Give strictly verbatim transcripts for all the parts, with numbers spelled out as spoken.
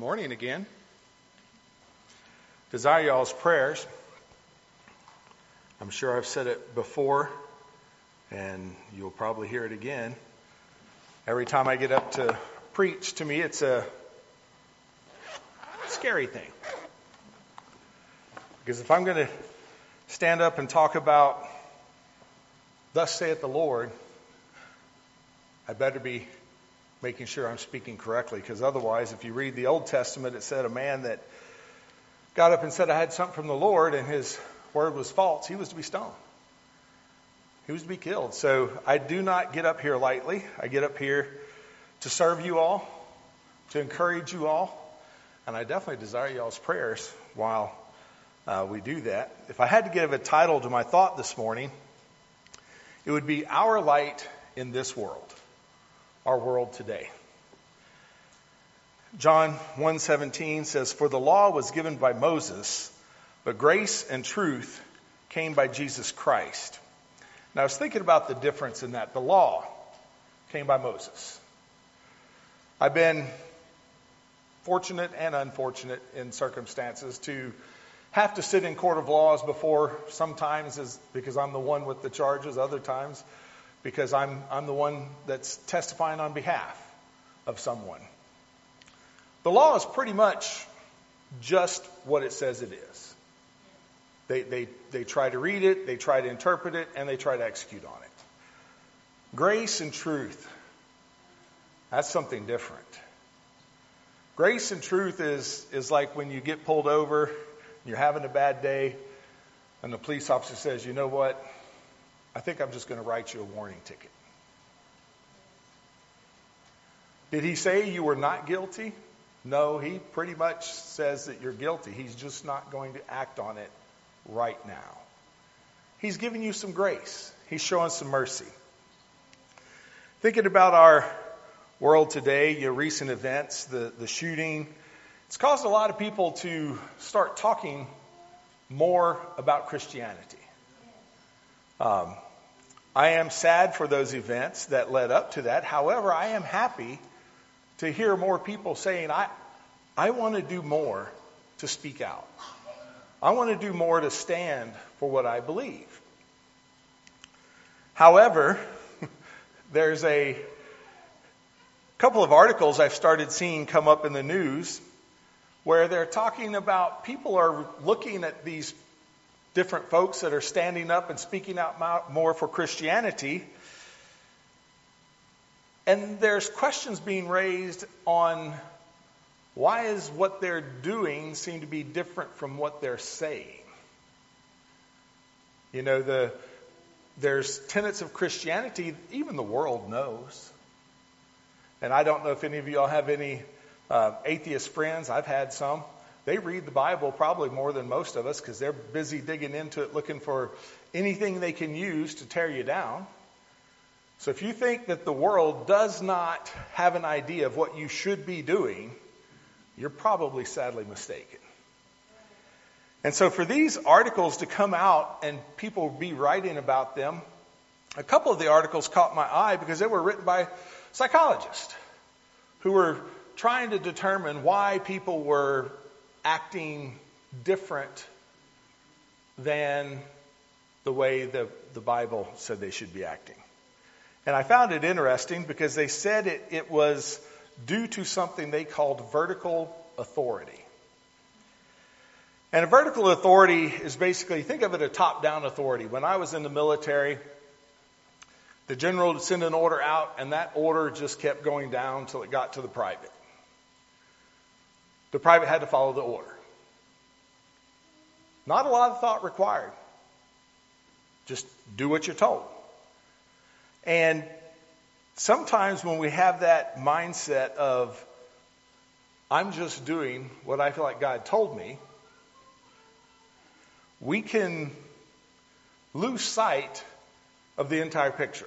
Morning again. Desire y'all's prayers. I'm sure I've said it before, and you'll probably hear it again. Every time I get up to preach, to me it's a scary thing. Because if I'm going to stand up and talk about thus saith the Lord, I better be making sure I'm speaking correctly, because otherwise, if you read the Old Testament, it said a man that got up and said, I had something from the Lord, and his word was false, he was to be stoned. He was to be killed. So I do not get up here lightly. I get up here to serve you all, to encourage you all, and I definitely desire y'all's prayers while uh, we do that. If I had to give a title to my thought this morning, it would be Our Light in This World. Our world today. John one seventeen says, For the law was given by Moses, but grace and truth came by Jesus Christ. Now I was thinking about the difference in that. The law came by Moses. I've been fortunate and unfortunate in circumstances to have to sit in court of laws before, sometimes is because I'm the one with the charges, other times because I'm I'm the one that's testifying on behalf of someone. The law is pretty much just what it says it is. They they they try to read it, they try to interpret it, and they try to execute on it. Grace and truth, that's something different. Grace and truth is is like when you get pulled over, you're having a bad day, and the police officer says, you know what? I think I'm just going to write you a warning ticket. Did he say you were not guilty? No, he pretty much says that you're guilty. He's just not going to act on it right now. He's giving you some grace. He's showing some mercy. Thinking about our world today, your recent events, the, the shooting, it's caused a lot of people to start talking more about Christianity. Um, I am sad for those events that led up to that. However, I am happy to hear more people saying, I, I want to do more to speak out. I want to do more to stand for what I believe. However, there's a couple of articles I've started seeing come up in the news where they're talking about people are looking at these different folks that are standing up and speaking out more for Christianity. And there's questions being raised on why is what they're doing seem to be different from what they're saying. You know, the there's tenets of Christianity even the world knows. And I don't know if any of y'all have any uh, atheist friends. I've had some. They read the Bible probably more than most of us because they're busy digging into it, looking for anything they can use to tear you down. So if you think that the world does not have an idea of what you should be doing, you're probably sadly mistaken. And so for these articles to come out and people be writing about them, a couple of the articles caught my eye because they were written by psychologists who were trying to determine why people were acting different than the way the, the Bible said they should be acting. And I found it interesting because they said it, it was due to something they called vertical authority. And a vertical authority is basically, think of it a top-down authority. When I was in the military, the general would send an order out, and that order just kept going down until it got to the private. The private had to follow the order. Not a lot of thought required. Just do what you're told. And sometimes when we have that mindset of, I'm just doing what I feel like God told me, we can lose sight of the entire picture.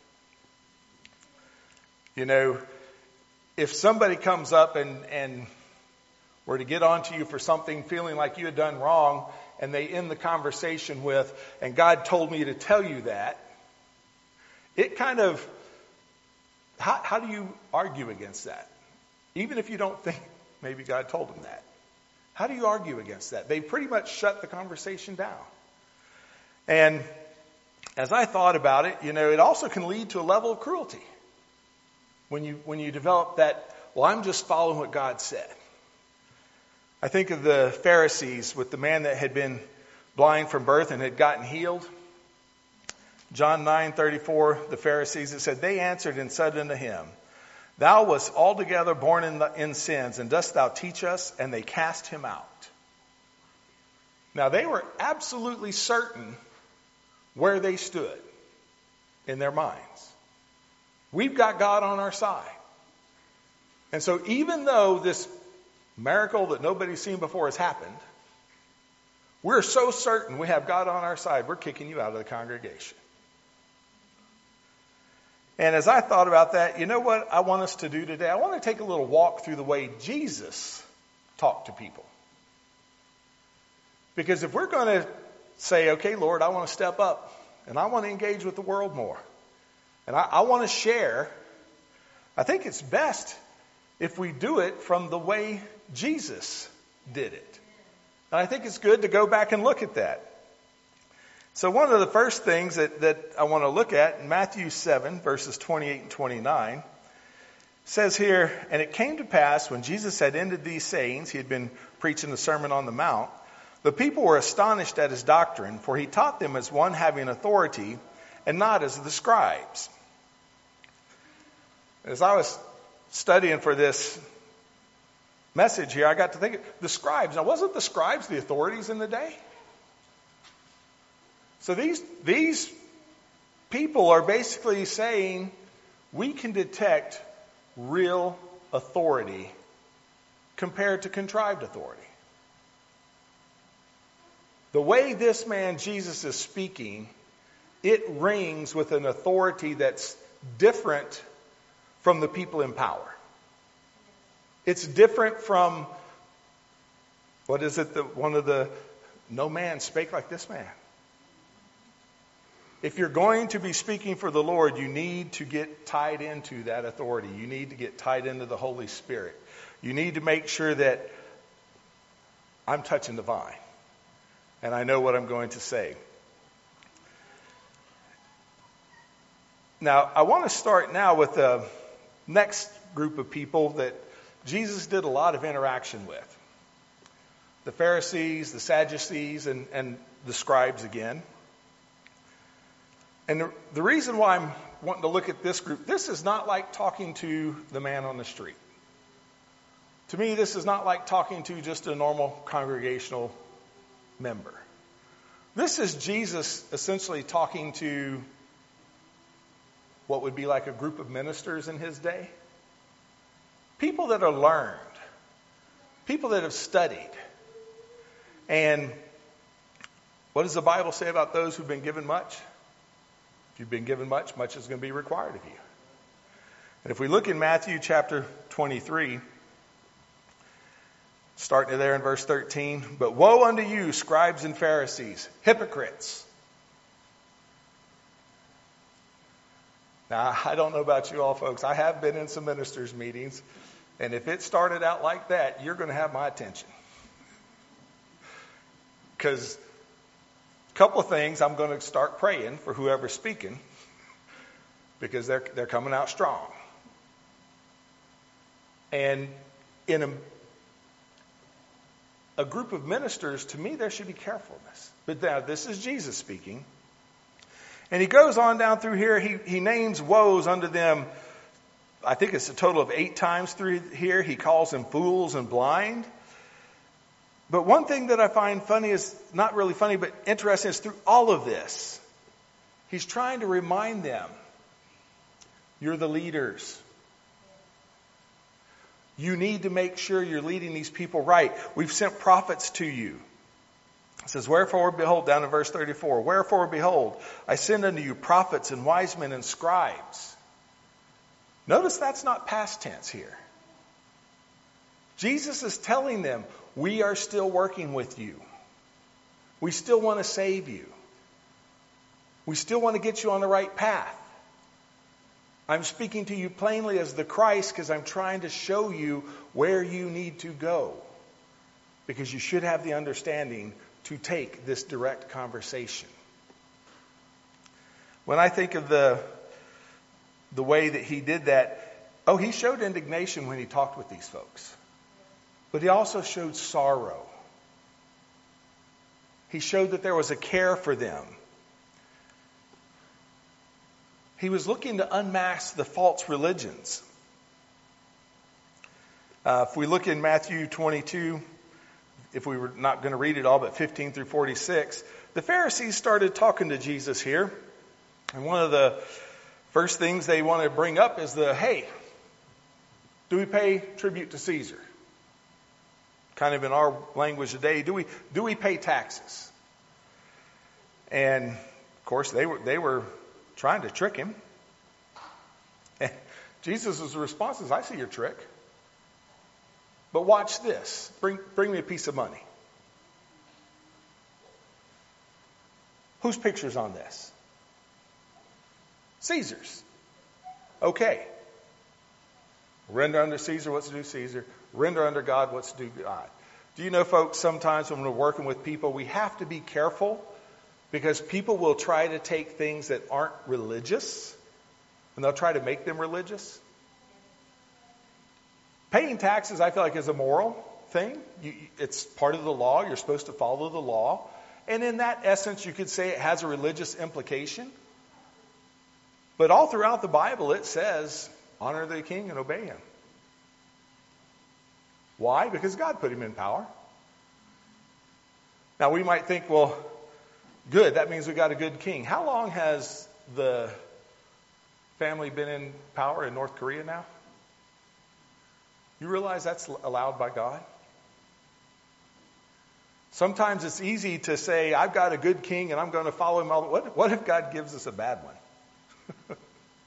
You know, if somebody comes up and, and were to get onto you for something, feeling like you had done wrong, and they end the conversation with, and God told me to tell you that, it kind of, how, how do you argue against that? Even if you don't think maybe God told them that. How do you argue against that? They pretty much shut the conversation down. And as I thought about it, you know, it also can lead to a level of cruelty. When you, when you develop that, well, I'm just following what God said. I think of the Pharisees with the man that had been blind from birth and had gotten healed. John nine thirty-four, the Pharisees, it said, they answered and said unto him, thou wast altogether born in, the, in sins, and dost thou teach us? And they cast him out. Now they were absolutely certain where they stood in their minds. We've got God on our side. And so even though this miracle that nobody's seen before has happened, we're so certain we have God on our side, we're kicking you out of the congregation. And as I thought about that, you know what I want us to do today? I want to take a little walk through the way Jesus talked to people. Because if we're going to say, okay, Lord, I want to step up and I want to engage with the world more, and I, I want to share, I think it's best if we do it from the way Jesus did it. And I think it's good to go back and look at that. So one of the first things that, that I want to look at in Matthew seven, verses twenty-eight and twenty-nine, says here, and it came to pass when Jesus had ended these sayings, he had been preaching the Sermon on the Mount, the people were astonished at his doctrine, for he taught them as one having authority and not as the scribes. As I was studying for this message here, I got to think, the scribes. Now, wasn't the scribes the authorities in the day? So these, these people are basically saying we can detect real authority compared to contrived authority. The way this man Jesus is speaking, it rings with an authority that's different from the people in power. It's different from, what is it, the, one of the, no man spake like this man. If you're going to be speaking for the Lord, you need to get tied into that authority. You need to get tied into the Holy Spirit. You need to make sure that I'm touching the vine and I know what I'm going to say. Now, I want to start now with the next group of people that Jesus did a lot of interaction with. The Pharisees, the Sadducees, and, and the scribes again. And the, the reason why I'm wanting to look at this group, this is not like talking to the man on the street. To me, this is not like talking to just a normal congregational member. This is Jesus essentially talking to what would be like a group of ministers in his day. People that are learned. People that have studied. And what does the Bible say about those who've been given much? If you've been given much, much is going to be required of you. And if we look in Matthew chapter twenty-three, starting there in verse thirteen, but woe unto you, scribes and Pharisees, hypocrites. Now, I don't know about you all folks. I have been in some ministers' meetings, and if it started out like that, you're going to have my attention. Because a couple of things, I'm going to start praying for whoever's speaking, because they're they're coming out strong. And in a, a group of ministers, to me, there should be carefulness. But now, this is Jesus speaking. And he goes on down through here. He, he names woes unto them. I think it's a total of eight times through here. He calls them fools and blind. But one thing that I find funny is, not really funny, but interesting, is through all of this, he's trying to remind them, you're the leaders. You need to make sure you're leading these people right. We've sent prophets to you. It says, wherefore, behold, down in verse thirty-four, wherefore, behold, I send unto you prophets and wise men and scribes. Notice that's not past tense here. Jesus is telling them, we are still working with you. We still want to save you. We still want to get you on the right path. I'm speaking to you plainly as the Christ because I'm trying to show you where you need to go. Because you should have the understanding to take this direct conversation. When I think of the, the way that he did that, oh, he showed indignation when he talked with these folks. But he also showed sorrow. He showed that there was a care for them. He was looking to unmask the false religions. Uh, if we look in Matthew twenty-two, if we were not going to read it all, but fifteen through forty-six, the Pharisees started talking to Jesus here. And one of the first things they want to bring up is the, hey, do we pay tribute to Caesar? Kind of in our language today, do we do we pay taxes? And of course, they were they were trying to trick him. And Jesus' response is, I see your trick. But watch this. Bring bring me a piece of money. Whose picture's on this? Caesar's. Okay. Render unto Caesar what's due Caesar. Render unto God what's due God. Do you know, folks, sometimes when we're working with people, we have to be careful because people will try to take things that aren't religious and they'll try to make them religious. Paying taxes, I feel like, is a moral thing. You, it's part of the law. You're supposed to follow the law. And in that essence, you could say it has a religious implication. But all throughout the Bible, it says, honor the king and obey him. Why? Because God put him in power. Now, we might think, well, good, that means we got a good king. How long has the family been in power in North Korea now? You realize that's allowed by God? Sometimes it's easy to say, I've got a good king and I'm going to follow him all the way. What, what if God gives us a bad one?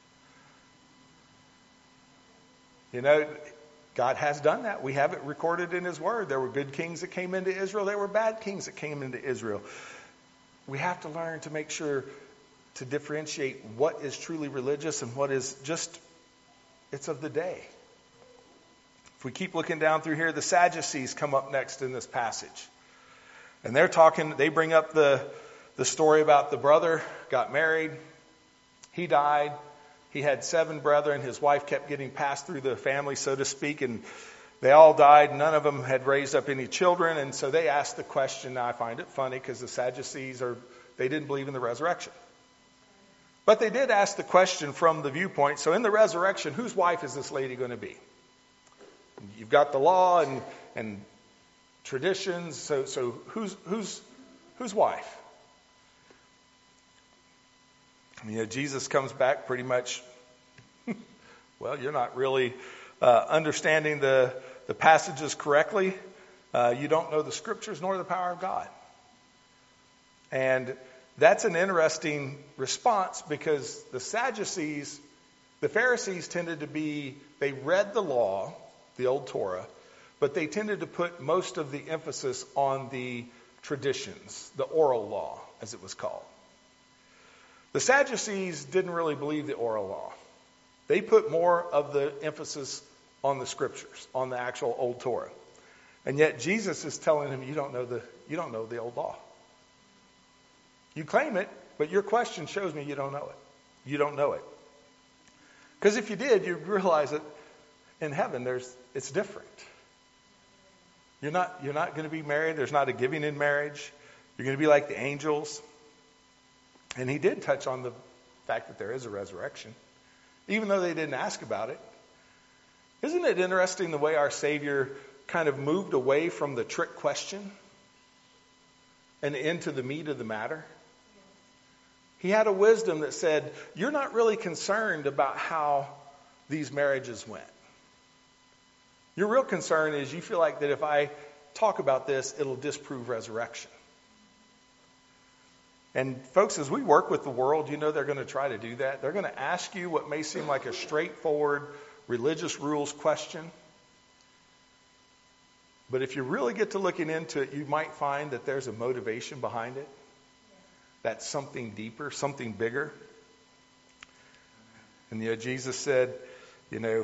You know, God has done that. We have it recorded in his word. There were good kings that came into Israel. There were bad kings that came into Israel. We have to learn to make sure to differentiate what is truly religious and what is just, it's of the day. If we keep looking down through here, the Sadducees come up next in this passage. And they're talking, they bring up the, the story about the brother got married. He died. He had seven brethren. His wife kept getting passed through the family, so to speak, and they all died. None of them had raised up any children, and so they asked the question. Now, I find it funny because the Sadducees, are they didn't believe in the resurrection. But they did ask the question from the viewpoint, so in the resurrection, whose wife is this lady going to be? You've got the law and, and traditions, so, so who's, who's, whose wife? You know, Jesus comes back pretty much, well, you're not really uh, understanding the, the passages correctly. Uh, you don't know the scriptures nor the power of God. And that's an interesting response because the Sadducees, the Pharisees tended to be, they read the law, the old Torah, but they tended to put most of the emphasis on the traditions, the oral law, as it was called. The Sadducees didn't really believe the oral law. They put more of the emphasis on the scriptures, on the actual old Torah. And yet Jesus is telling them, you don't know the, you don't know the old law. You claim it, but your question shows me you don't know it. You don't know it. Because if you did, you'd realize that in heaven, there's it's different. You're not, you're not going to be married. There's not a giving in marriage. You're going to be like the angels. And he did touch on the fact that there is a resurrection, even though they didn't ask about it. Isn't it interesting the way our Savior kind of moved away from the trick question and into the meat of the matter? He had a wisdom that said, you're not really concerned about how these marriages went. Your real concern is you feel like that if I talk about this, it'll disprove resurrection. And folks, as we work with the world, you know they're going to try to do that. They're going to ask you what may seem like a straightforward religious rules question. But if you really get to looking into it, you might find that there's a motivation behind it. That's something deeper, something bigger. And you know, Jesus said, you know,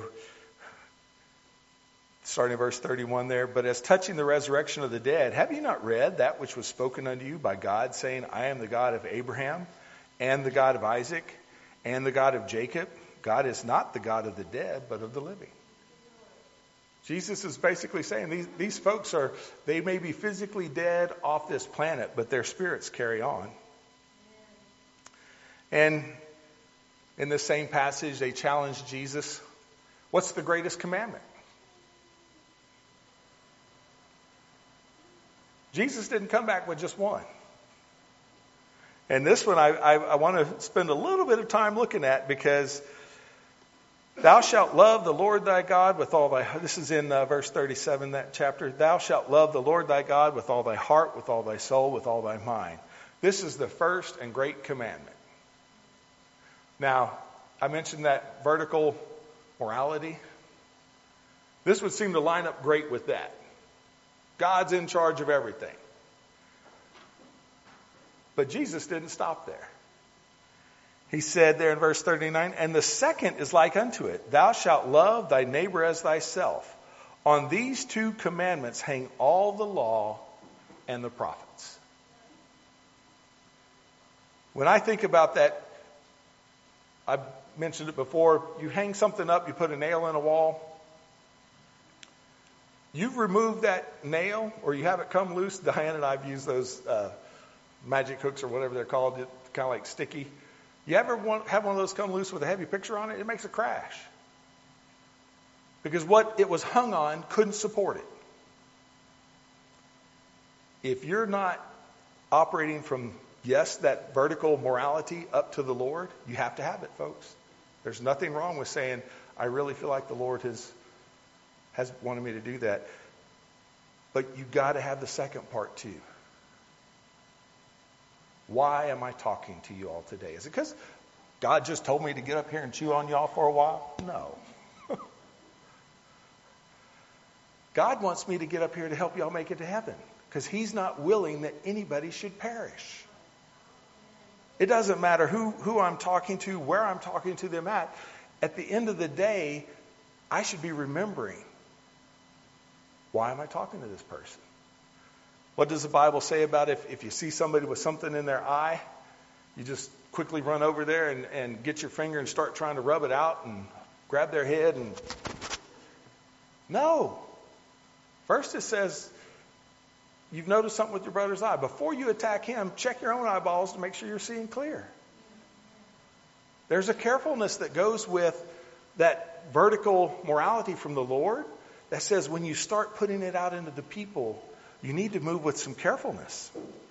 starting in verse thirty-one there, but as touching the resurrection of the dead, have you not read that which was spoken unto you by God, saying, I am the God of Abraham, and the God of Isaac, and the God of Jacob? God is not the God of the dead, but of the living. Jesus is basically saying these, these folks are, they may be physically dead off this planet, but their spirits carry on. And in the same passage, they challenge Jesus, what's the greatest commandment? Jesus didn't come back with just one. And this one I, I, I want to spend a little bit of time looking at, because thou shalt love the Lord thy God with all thy, this is in uh, verse thirty-seven, that chapter. Thou shalt love the Lord thy God with all thy heart, with all thy soul, with all thy mind. This is the first and great commandment. Now, I mentioned that vertical morality. This would seem to line up great with that. God's in charge of everything. But Jesus didn't stop there. He said there in verse thirty-nine, and the second is like unto it, thou shalt love thy neighbor as thyself. On these two commandments hang all the law and the prophets. When I think about that, I've mentioned it before, you hang something up, you put a nail in a wall. You've removed that nail, or you have it come loose. Diane and I have used those uh, magic hooks or whatever they're called, kind of like sticky. You ever want, have one of those come loose with a heavy picture on it? It makes a crash. Because what it was hung on couldn't support it. If you're not operating from, yes, that vertical morality up to the Lord, you have to have it, folks. There's nothing wrong with saying, I really feel like the Lord has has wanted me to do that. But you got to have the second part too. Why am I talking to you all today? Is it because God just told me to get up here and chew on y'all for a while? No. God wants me to get up here to help y'all make it to heaven, because he's not willing that anybody should perish. It doesn't matter who, who I'm talking to, where I'm talking to them at. At the end of the day, I should be remembering, why am I talking to this person? What does the Bible say about if, if you see somebody with something in their eye, you just quickly run over there and, and get your finger and start trying to rub it out and grab their head? And no. First it says, you've noticed something with your brother's eye. Before you attack him, check your own eyeballs to make sure you're seeing clear. There's a carefulness that goes with that vertical morality from the Lord that says when you start putting it out into the people, you need to move with some carefulness.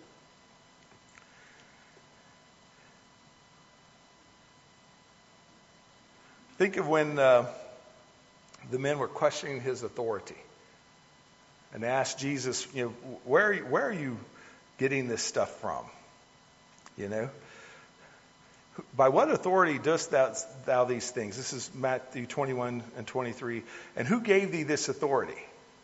Think of when uh, the men were questioning his authority. And they asked Jesus, you know, where, where are you getting this stuff from? You know? By what authority dost thou, thou these things? This is Matthew twenty-one and twenty-three. And who gave thee this authority?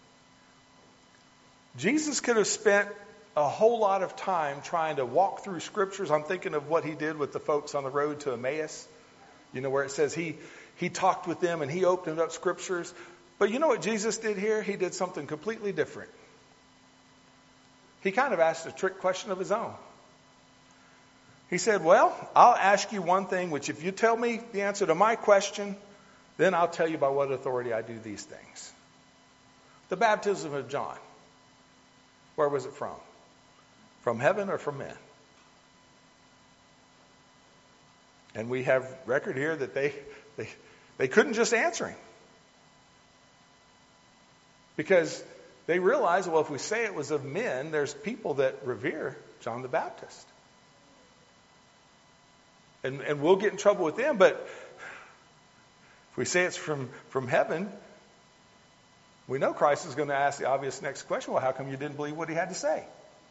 Jesus could have spent a whole lot of time trying to walk through scriptures. I'm thinking of what he did with the folks on the road to Emmaus. You know, where it says he, he talked with them and he opened up scriptures. But you know what Jesus did here? He did something completely different. He kind of asked a trick question of his own. He said, well, I'll ask you one thing, which if you tell me the answer to my question, then I'll tell you by what authority I do these things. The baptism of John. Where was it from? From heaven or from men? And we have record here that they, they, they couldn't just answer him. Because they realized, well, if we say it was of men, there's people that revere John the Baptist. And, and we'll get in trouble with them, but if we say it's from, from heaven, we know Christ is going to ask the obvious next question, well, how come you didn't believe what he had to say?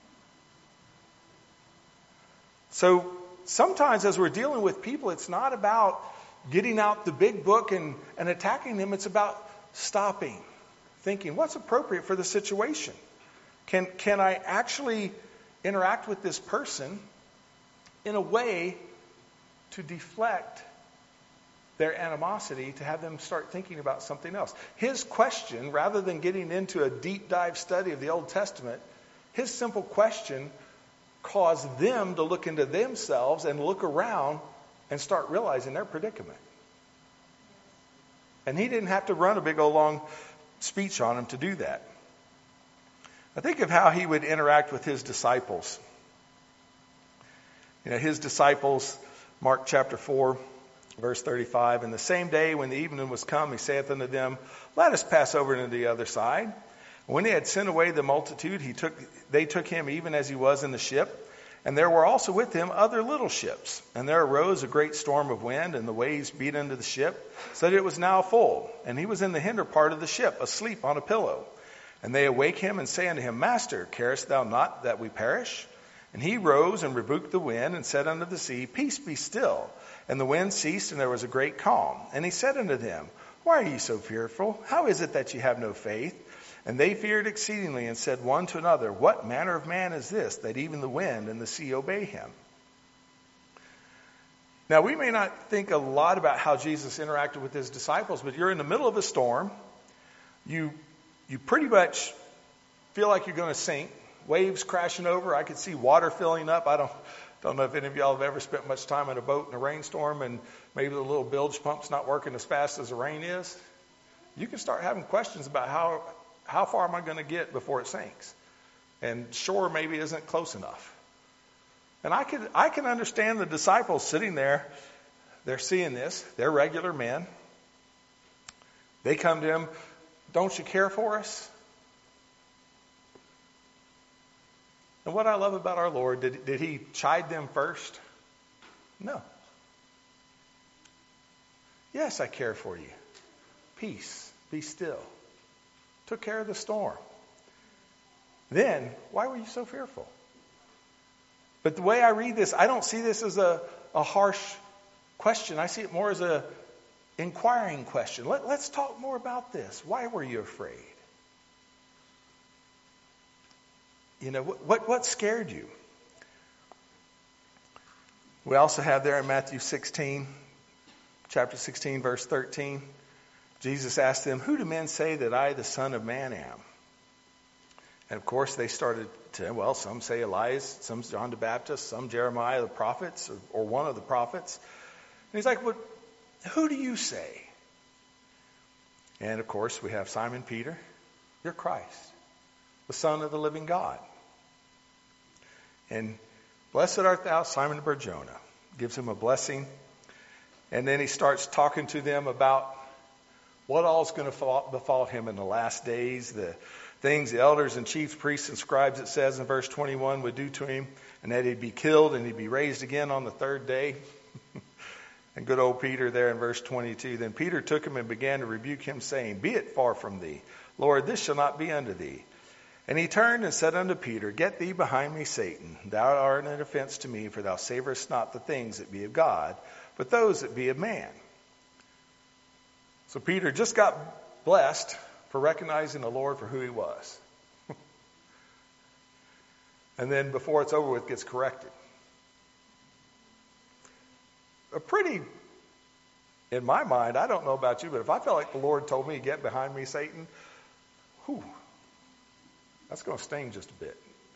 So sometimes as we're dealing with people, it's not about getting out the big book and, and attacking them. It's about stopping, thinking, what's appropriate for the situation? Can, can I actually interact with this person in a way to deflect their animosity to have them start thinking about something else. His question, rather than getting into a deep dive study of the Old Testament, his simple question caused them to look into themselves and look around and start realizing their predicament. And he didn't have to run a big old long speech on them to do that. I think of how he would interact with his disciples. You know, his disciples, Mark chapter four, verse thirty-five, "And the same day when the evening was come, he saith unto them, Let us pass over into the other side. And when they had sent away the multitude, he took they took him even as he was in the ship. And there were also with him other little ships. And there arose a great storm of wind, and the waves beat into the ship, so that it was now full. And he was in the hinder part of the ship, asleep on a pillow. And they awake him and say unto him, Master, carest thou not that we perish? And he rose and rebuked the wind, and said unto the sea, Peace, be still. And the wind ceased, and there was a great calm. And he said unto them, Why are ye so fearful? How is it that ye have no faith? And they feared exceedingly, and said one to another, What manner of man is this, that even the wind and the sea obey him? Now, we may not think a lot about how Jesus interacted with his disciples, but you're in the middle of a storm. You, you pretty much feel like you're going to sink. Waves crashing over. I could see water filling up. I don't, don't know if any of y'all have ever spent much time in a boat in a rainstorm, and maybe the little bilge pump's not working as fast as the rain is. You can start having questions about how... How far am I going to get before it sinks? And shore maybe isn't close enough. And I can I can understand the disciples sitting there. They're seeing this. They're regular men. They come to him, Don't you care for us? And what I love about our Lord, did, did he chide them first? No. Yes, I care for you. Peace, be still. Took care of the storm. Then, why were you so fearful? But the way I read this, I don't see this as a, a harsh question. I see it more as a inquiring question. Let, let's talk more about this. Why were you afraid? You know, what, what, what scared you? We also have there in Matthew sixteen, chapter sixteen, verse thirteen, Jesus asked them, Who do men say that I, the Son of Man, am? And of course they started to, well, some say Elias, some John the Baptist, some Jeremiah the prophets, or, or one of the prophets. And he's like, well, who do you say? And of course we have Simon Peter, You're Christ, the Son of the living God. And blessed art thou, Simon Bar-Jonah. Gives him a blessing. And then he starts talking to them about what all is going to befall him in the last days, the things the elders and chief priests and scribes, it says in verse twenty-one, would do to him, and that he'd be killed and he'd be raised again on the third day. And good old Peter there in verse twenty-two, Then Peter took him and began to rebuke him, saying, Be it far from thee, Lord, this shall not be unto thee. And he turned and said unto Peter, Get thee behind me, Satan. Thou art an offense to me, for thou savorest not the things that be of God, but those that be of man. So Peter just got blessed for recognizing the Lord for who he was. And then before it's over with, gets corrected. A pretty, in my mind, I don't know about you, but if I felt like the Lord told me, Get behind me, Satan, whew, that's going to sting just a bit.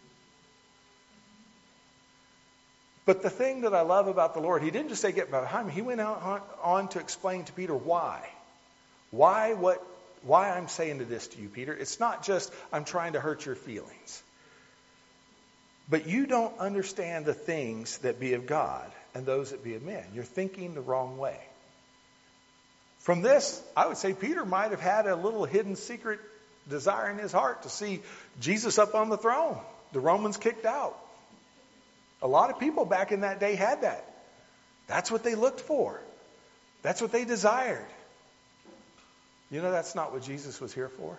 But the thing that I love about the Lord, he didn't just say, Get behind me. He went on, on to explain to Peter why. Why what? Why I'm saying to this to you, Peter. It's not just I'm trying to hurt your feelings. But you don't understand the things that be of God and those that be of men. You're thinking the wrong way. From this, I would say Peter might have had a little hidden secret desire in his heart to see Jesus up on the throne, the Romans kicked out. A lot of people back in that day had that. That's what they looked for. That's what they desired. You know, that's not what Jesus was here for.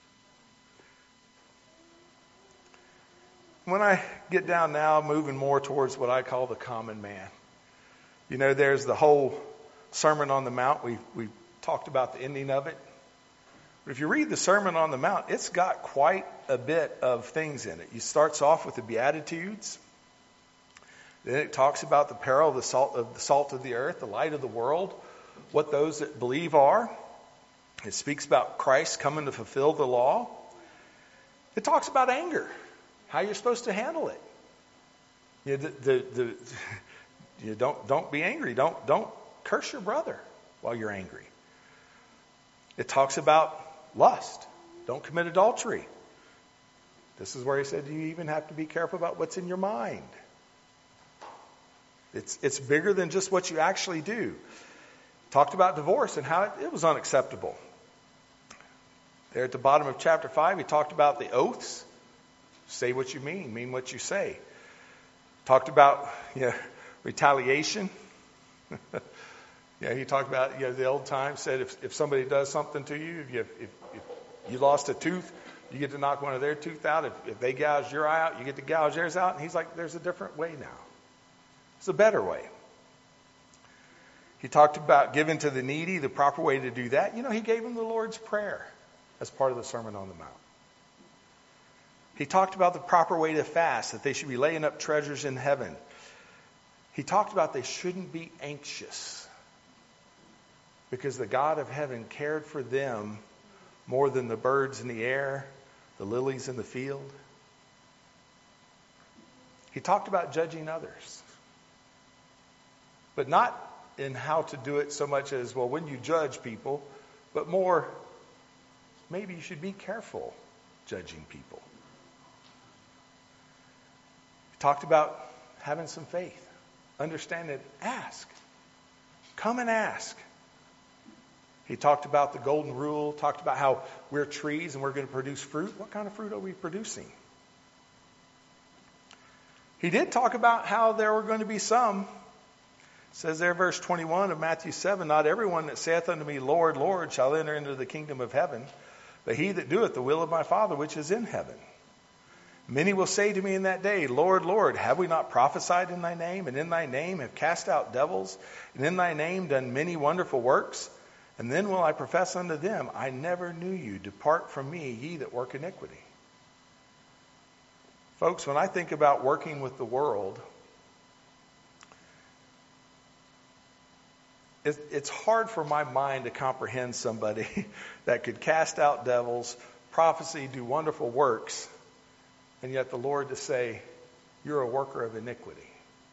When I get down now, moving more towards what I call the common man. You know, there's the whole Sermon on the Mount. We we talked about the ending of it. But if you read the Sermon on the Mount, it's got quite a bit of things in it. It starts off with the Beatitudes. Then it talks about the peril of the salt of the salt of the earth, the light of the world. what those that believe are. It speaks about Christ coming to fulfill the law. It talks about anger, how you're supposed to handle it. You, know, the, the, the, you don't don't be angry. Don't don't curse your brother while you're angry. It talks about lust. Don't commit adultery. This is where he said you even have to be careful about what's in your mind. It's it's bigger than just what you actually do. Talked about divorce and how it, it was unacceptable. There at the bottom of chapter five, he talked about the oaths. Say what you mean, mean what you say. Talked about you know, retaliation. yeah, he talked about you know, the old times said if if somebody does something to you, if you, if, if you lost a tooth, you get to knock one of their teeth out. If, if they gouge your eye out, you get to gouge theirs out. And he's like, there's a different way now. It's a better way. He talked about giving to the needy, the proper way to do that. You know, he gave them the Lord's Prayer as part of the Sermon on the Mount. He talked about the proper way to fast, that they should be laying up treasures in heaven. He talked about they shouldn't be anxious because the God of heaven cared for them more than the birds in the air, the lilies in the field. He talked about judging others, but not in how to do it so much as, well, when you judge people, but more, maybe you should be careful judging people. He talked about having some faith, understand it, ask. Come and ask. He talked about the golden rule, talked about how we're trees and we're going to produce fruit. What kind of fruit are we producing? He did talk about how there were going to be some. It says there, verse twenty-one of Matthew seven, not everyone that saith unto me, Lord, Lord, shall enter into the kingdom of heaven, but he that doeth the will of my Father which is in heaven. Many will say to me in that day, Lord, Lord, have we not prophesied in thy name, and in thy name have cast out devils, and in thy name done many wonderful works? And then will I profess unto them, I never knew you. Depart from me, ye that work iniquity. Folks, when I think about working with the world, it's hard for my mind to comprehend somebody that could cast out devils, prophecy, do wonderful works, and yet the Lord to say, you're a worker of iniquity.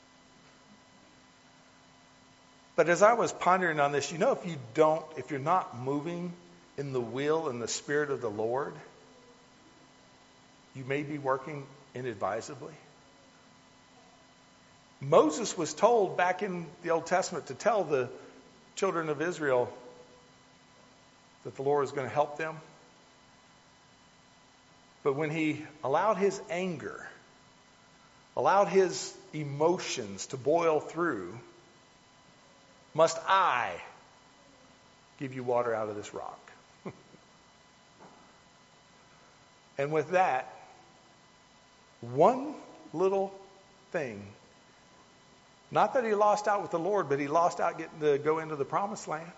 But as I was pondering on this, you know, if you don't, if you're not moving in the will and the Spirit of the Lord, you may be working inadvisably. Moses was told back in the Old Testament to tell the children of Israel that the Lord was going to help them. But when he allowed his anger, allowed his emotions to boil through, must I give you water out of this rock? And with that, one little thing, not that he lost out with the Lord, but he lost out getting to go into the promised land.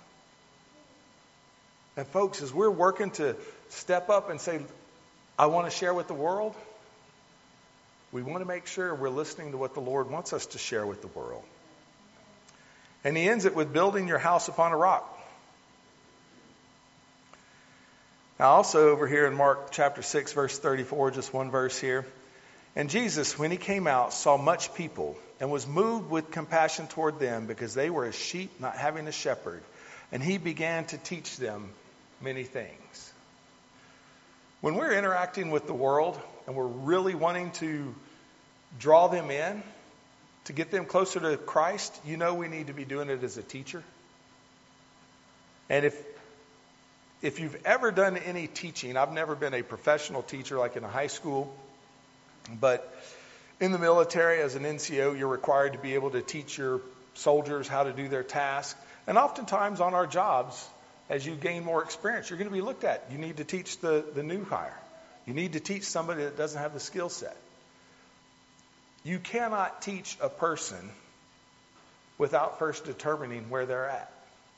And folks, as we're working to step up and say, I want to share with the world, we want to make sure we're listening to what the Lord wants us to share with the world. And he ends it with building your house upon a rock. Now also over here in Mark chapter six, verse thirty-four, just one verse here. And Jesus, when he came out, saw much people and was moved with compassion toward them because they were as sheep not having a shepherd. And he began to teach them many things. When we're interacting with the world and we're really wanting to draw them in, to get them closer to Christ, you know we need to be doing it as a teacher. And if if you've ever done any teaching, I've never been a professional teacher like in a high school, but in the military as an N C O, you're required to be able to teach your soldiers how to do their task. And oftentimes on our jobs, as you gain more experience, you're going to be looked at. You need to teach the, the new hire. You need to teach somebody that doesn't have the skill set. You cannot teach a person without first determining where they're at.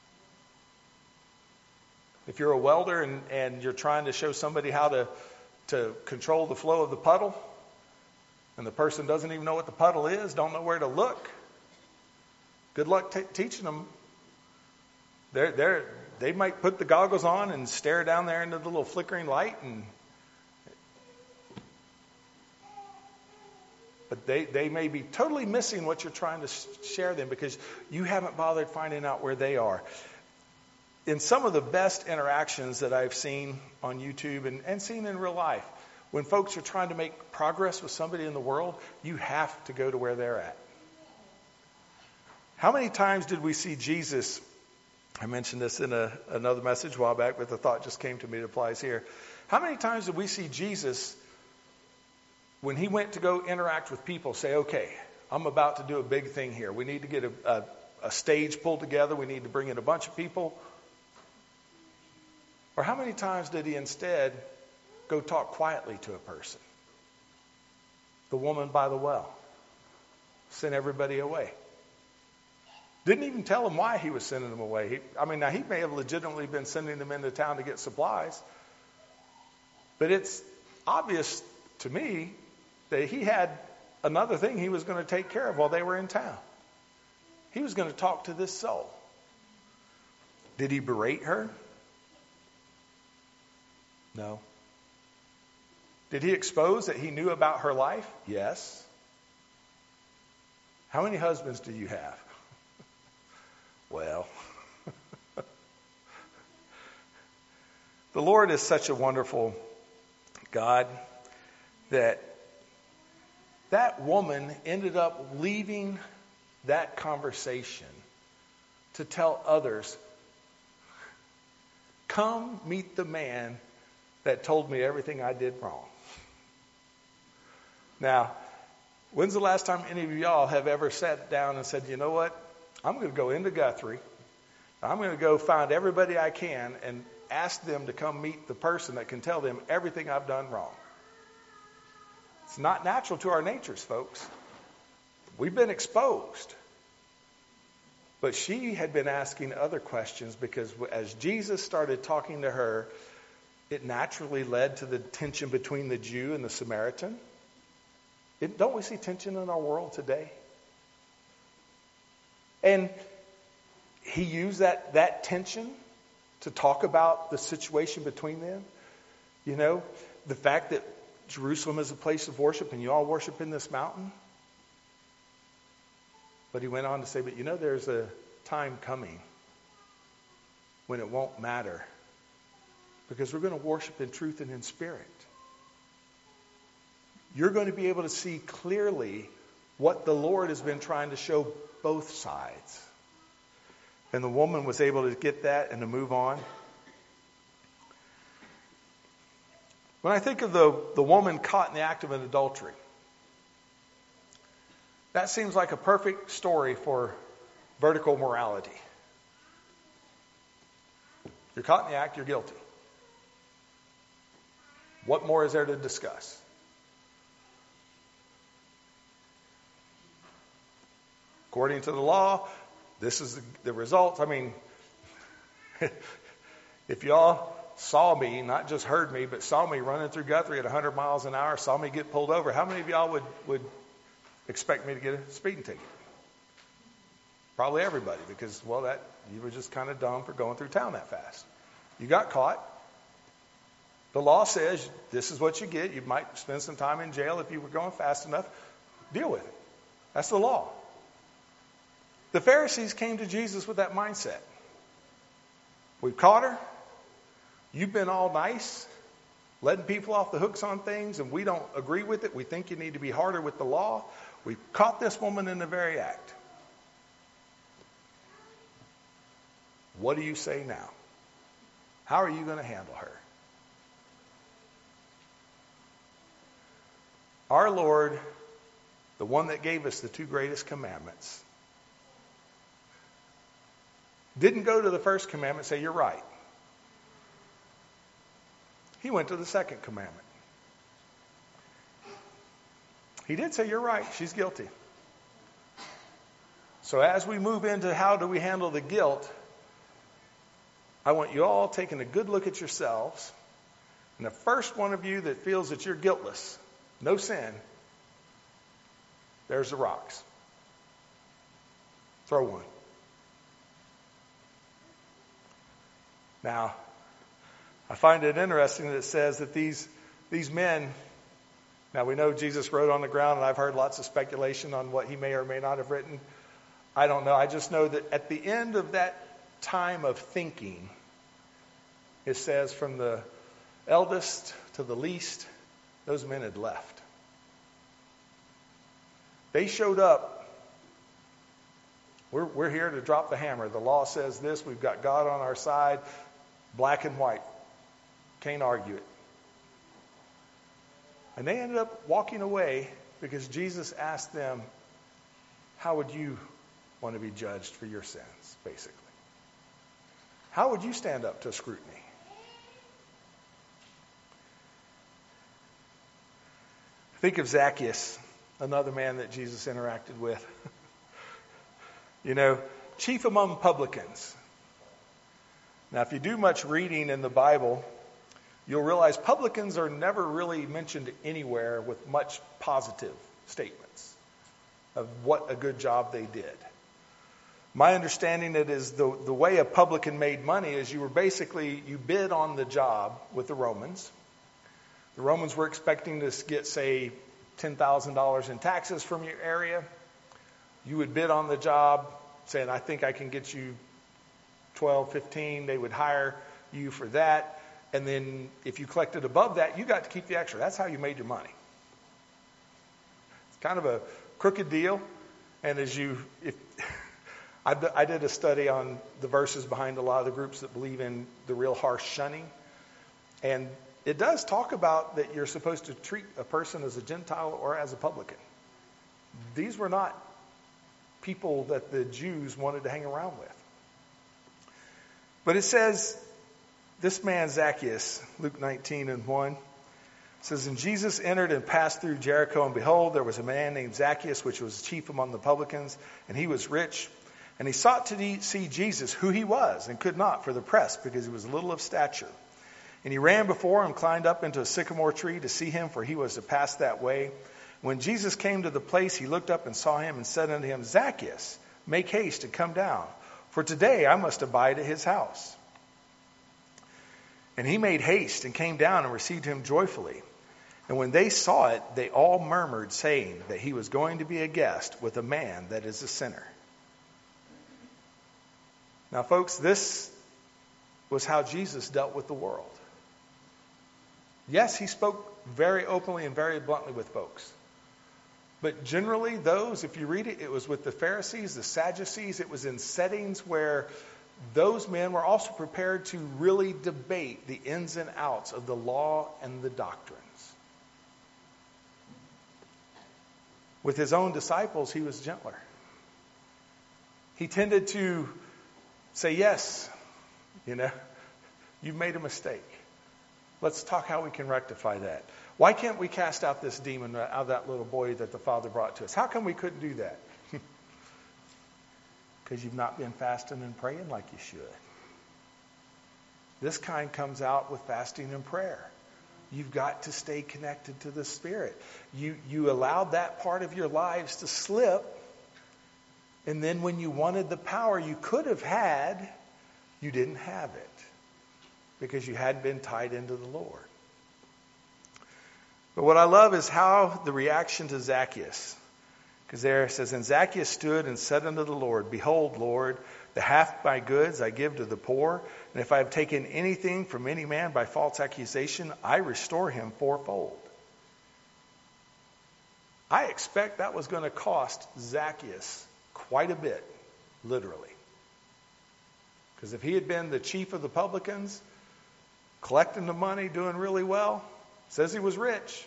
If you're a welder and, and you're trying to show somebody how to, to control the flow of the puddle, and the person doesn't even know what the puddle is, don't know where to look, good luck t- teaching them They're, they're, they might put the goggles on and stare down there into the little flickering light, and but they, they may be totally missing what you're trying to share them because you haven't bothered finding out where they are. In some of the best interactions that I've seen on YouTube and, and seen in real life, when folks are trying to make progress with somebody in the world, you have to go to where they're at. How many times did we see Jesus? I mentioned this in a, another message a while back, but the thought just came to me. It applies here. How many times did we see Jesus, when he went to go interact with people, say, okay, I'm about to do a big thing here. We need to get a, a, a stage pulled together. We need to bring in a bunch of people. Or how many times did he instead go talk quietly to a person? The woman by the well. Sent everybody away. Didn't even tell them why he was sending them away. He, I mean, now he may have legitimately been sending them into town to get supplies. But it's obvious to me that he had another thing he was going to take care of while they were in town. He was going to talk to this soul. Did he berate her? No. Did he expose that he knew about her life? Yes. How many husbands do you have? Well, the Lord is such a wonderful God that that woman ended up leaving that conversation to tell others, come meet the man that told me everything I did wrong. Now, when's the last time any of y'all have ever sat down and said, you know what? I'm going to go into Guthrie. I'm going to go find everybody I can and ask them to come meet the person that can tell them everything I've done wrong. It's not natural to our natures, folks. We've been exposed. But she had been asking other questions because as Jesus started talking to her, it naturally led to the tension between the Jew and the Samaritan. It, don't we see tension in our world today? And he used that, that tension to talk about the situation between them. You know, the fact that Jerusalem is a place of worship and you all worship in this mountain. But he went on to say, but you know, there's a time coming when it won't matter because we're going to worship in truth and in spirit. You're going to be able to see clearly what the Lord has been trying to show both sides. And the woman was able to get that and to move on. When I think of the, the woman caught in the act of an adultery, that seems like a perfect story for vertical morality. You're caught in the act, you're guilty. What more is there to discuss? According to the law, this is the, the result. I mean, if y'all saw me, not just heard me, but saw me running through Guthrie at one hundred miles an hour, saw me get pulled over, how many of y'all would, would expect me to get a speeding ticket? Probably everybody, because, well, that you were just kind of dumb for going through town that fast. You got caught. The law says this is what you get. You might spend some time in jail if you were going fast enough. Deal with it. That's the law. The Pharisees came to Jesus with that mindset. We've caught her. You've been all nice, letting people off the hooks on things, and we don't agree with it. We think you need to be harder with the law. We've caught this woman in the very act. What do you say now? How are you going to handle her? Our Lord, the one that gave us the two greatest commandments, didn't go to the first commandment and say, you're right. He went to the second commandment. He did say, you're right, she's guilty. So as we move into how do we handle the guilt, I want you all taking a good look at yourselves. And the first one of you that feels that you're guiltless, no sin, there's the rocks. Throw one. Now, I find it interesting that it says that these these men, now we know Jesus wrote on the ground, and I've heard lots of speculation on what he may or may not have written. I don't know. I just know that at the end of that time of thinking, it says from the eldest to the least, those men had left. They showed up. We're, we're here to drop the hammer. The law says this. We've got God on our side, black and white. Can't argue it. And they ended up walking away because Jesus asked them, how would you want to be judged for your sins, basically? How would you stand up to scrutiny? Think of Zacchaeus, another man that Jesus interacted with. You know, chief among publicans. Now, if you do much reading in the Bible, you'll realize publicans are never really mentioned anywhere with much positive statements of what a good job they did. My understanding it is the, the way a publican made money is you were basically, you bid on the job with the Romans. The Romans were expecting to get, say, ten thousand dollars in taxes from your area. You would bid on the job saying, I think I can get you twelve, fifteen. They would hire you for that. And then if you collected above that, you got to keep the extra. That's how you made your money. It's kind of a crooked deal. And as you, if I, I did a study on the verses behind a lot of the groups that believe in the real harsh shunning. And it does talk about that you're supposed to treat a person as a Gentile or as a publican. These were not people that the Jews wanted to hang around with. But it says, this man Zacchaeus, Luke nineteen and one, says, and Jesus entered and passed through Jericho, and behold, there was a man named Zacchaeus, which was chief among the publicans, and he was rich. And he sought to see Jesus, who he was, and could not for the press, because he was little of stature. And he ran before him, climbed up into a sycamore tree to see him, for he was to pass that way. When Jesus came to the place, he looked up and saw him and said unto him, Zacchaeus, make haste and come down, for today I must abide at his house. And he made haste and came down and received him joyfully. And when they saw it, they all murmured, saying that he was going to be a guest with a man that is a sinner. Now, folks, this was how Jesus dealt with the world. Yes, he spoke very openly and very bluntly with folks. But generally, those, if you read it, it was with the Pharisees, the Sadducees. It was in settings where those men were also prepared to really debate the ins and outs of the law and the doctrines. With his own disciples, he was gentler. He tended to say, yes, you know, you've made a mistake. Let's talk how we can rectify that. Why can't we cast out this demon out of that little boy that the Father brought to us? How come we couldn't do that? Because you've not been fasting and praying like you should. This kind comes out with fasting and prayer. You've got to stay connected to the Spirit. You, you allowed that part of your lives to slip. And then when you wanted the power you could have had, you didn't have it. Because you hadn't been tied into the Lord. But what I love is how the reaction to Zacchaeus. Because there it says, and Zacchaeus stood and said unto the Lord, behold, Lord, the half of my goods I give to the poor. And if I have taken anything from any man by false accusation, I restore him fourfold. I expect that was going to cost Zacchaeus quite a bit, literally. Because if he had been the chief of the publicans, collecting the money, doing really well, says he was rich.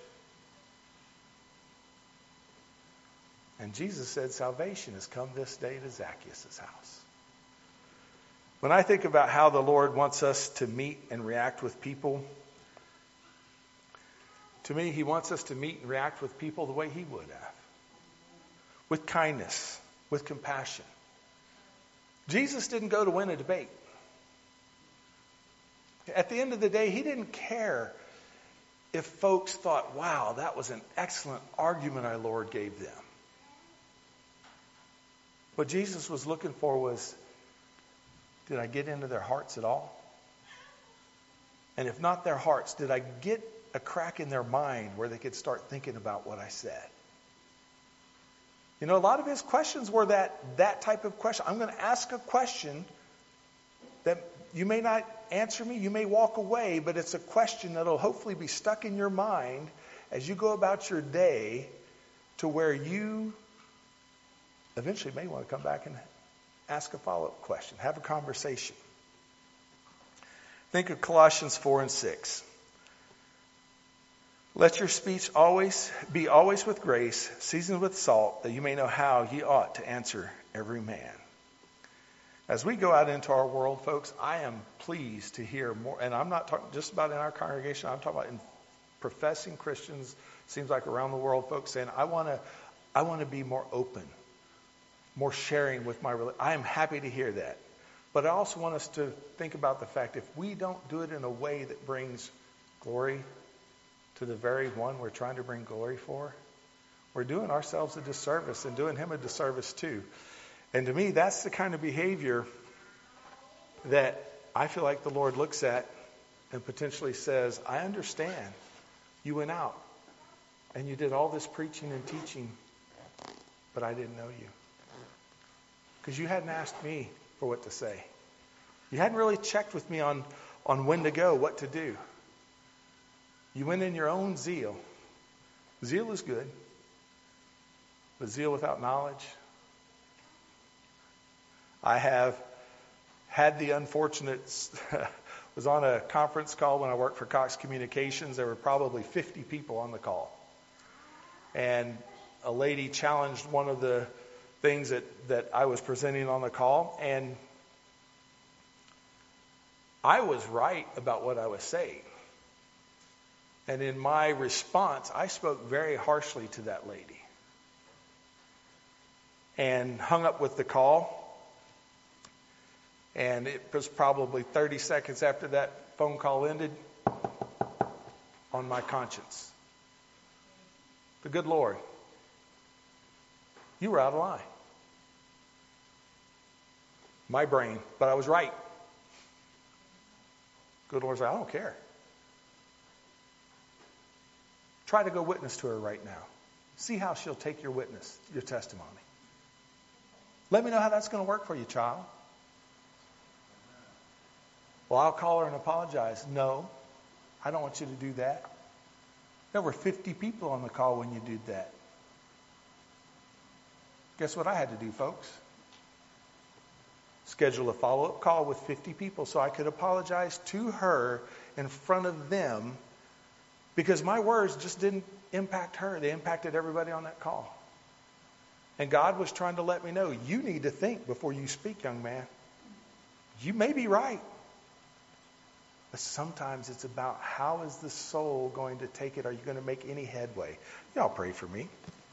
And Jesus said salvation has come this day to Zacchaeus' house. When I think about how the Lord wants us to meet and react with people, to me, he wants us to meet and react with people the way he would have. With kindness, with compassion. Jesus didn't go to win a debate. At the end of the day, he didn't care if folks thought, wow, that was an excellent argument our Lord gave them. What Jesus was looking for was, did I get into their hearts at all? And if not their hearts, did I get a crack in their mind where they could start thinking about what I said? You know, a lot of his questions were that, that type of question. I'm going to ask a question that you may not answer me, you may walk away, but it's a question that'll hopefully be stuck in your mind as you go about your day to where you eventually may want to come back and ask a follow-up question, have a conversation. Think of Colossians four and six. Let your speech always be always with grace, seasoned with salt, that you may know how ye ought to answer every man. As we go out into our world, folks, I am pleased to hear more, and I'm not talking just about in our congregation, I'm talking about in professing Christians, seems like around the world, folks saying, I want to I want to be more open, more sharing with my religion. I am happy to hear that. But I also want us to think about the fact if we don't do it in a way that brings glory to the very one we're trying to bring glory for, we're doing ourselves a disservice and doing him a disservice too. And to me, that's the kind of behavior that I feel like the Lord looks at and potentially says, I understand you went out and you did all this preaching and teaching, but I didn't know you. Because you hadn't asked me for what to say. You hadn't really checked with me on, on when to go, what to do. You went in your own zeal. Zeal is good, but zeal without knowledge. I have had the unfortunate, was on a conference call when I worked for Cox Communications. There were probably fifty people on the call. And a lady challenged one of the things that, that I was presenting on the call, and I was right about what I was saying. And in my response, I spoke very harshly to that lady and hung up with the call. And it was probably thirty seconds after that phone call ended on my conscience. The good Lord, you were out of line. My brain, but I was right. Good Lord said, I don't care. Try to go witness to her right now. See how she'll take your witness, your testimony. Let me know how that's going to work for you, child. Well, I'll call her and apologize. No, I don't want you to do that. There were fifty people on the call when you did that. Guess what I had to do, folks? Schedule a follow-up call with fifty people so I could apologize to her in front of them, because my words just didn't impact her. They impacted everybody on that call. And God was trying to let me know, you need to think before you speak, young man. You may be right. But sometimes it's about how is the soul going to take it? Are you going to make any headway? Y'all pray for me.